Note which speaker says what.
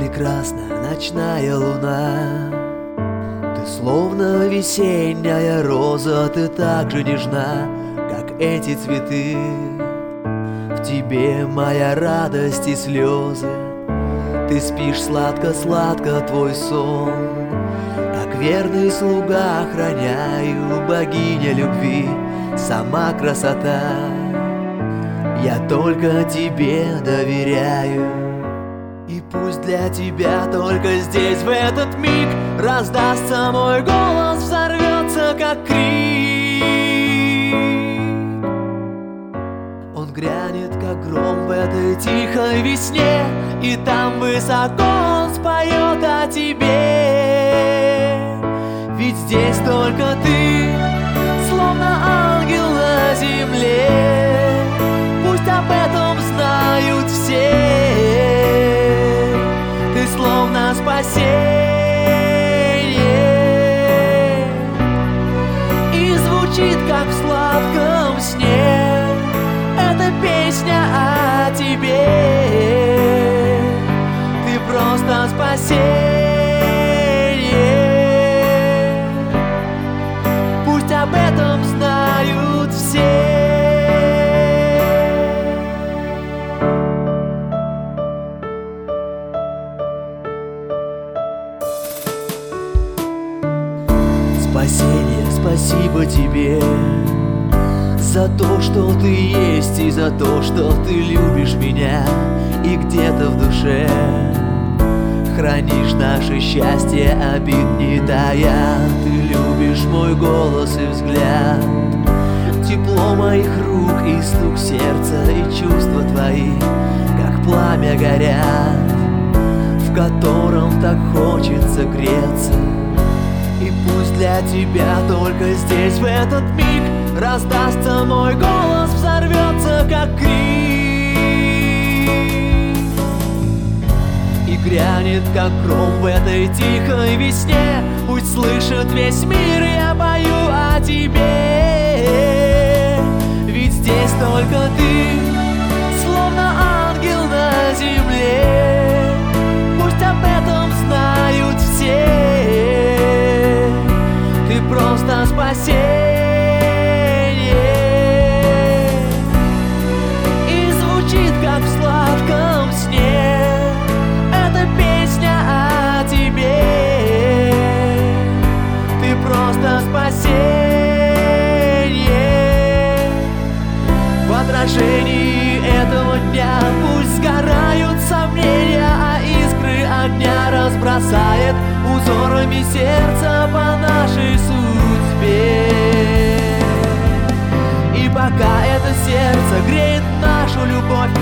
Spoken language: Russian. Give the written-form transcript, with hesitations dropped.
Speaker 1: прекрасна ночная луна. Ты словно весенняя роза, ты так же нежна, как эти цветы. В тебе моя радость и слезы, ты спишь сладко-сладко твой сон. Как верный слуга охраняю, богиня любви, сама красота. Я только тебе доверяю. И пусть для тебя только здесь, в этот миг, раздастся мой голос, взорвется как крик. Он грянет как гром в этой тихой весне, и там высоко он споет о тебе. Ведь здесь только ты, словно ангел на земле. Пусть об этом знают все. Ты словно спасение, и звучит, как в сладком сне, эта песня о тебе. Ты просто спасение. Пусть об этом знают все. Спасение, спасибо тебе за то, что ты есть, и за то, что ты любишь меня, и где-то в душе хранишь наше счастье, обид не тая. Ты любишь мой голос и взгляд, тепло моих рук и стук сердца, и чувства твои, как пламя, горят, в котором так хочется греться. И пусть для тебя только здесь, в этот миг, раздастся мой голос, взорвется как крик. И грянет как гром в этой тихой весне. Пусть слышит весь мир, я пою о тебе. Ведь здесь только ты, словно ангел на земле. Пусть об этом знают все. Ты просто спасение, и звучит, как в сладком сне, эта песня о тебе. Ты просто спасение. В отражении этого дня пусть сгорают сомнения, а искры огня разбросает узорами сердца по нашей судьбе. И пока это сердце греет нашу любовь,